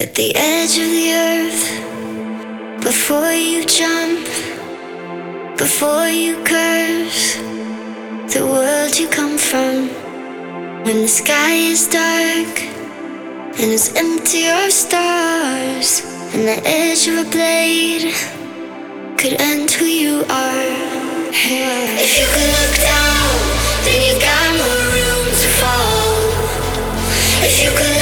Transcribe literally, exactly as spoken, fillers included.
At the edge of the earth, before you jump, before you curse the world you come from. When the sky is dark and it's empty of stars, and the edge of a blade could end who you are. If you could look down, then you got more room to fall. If you could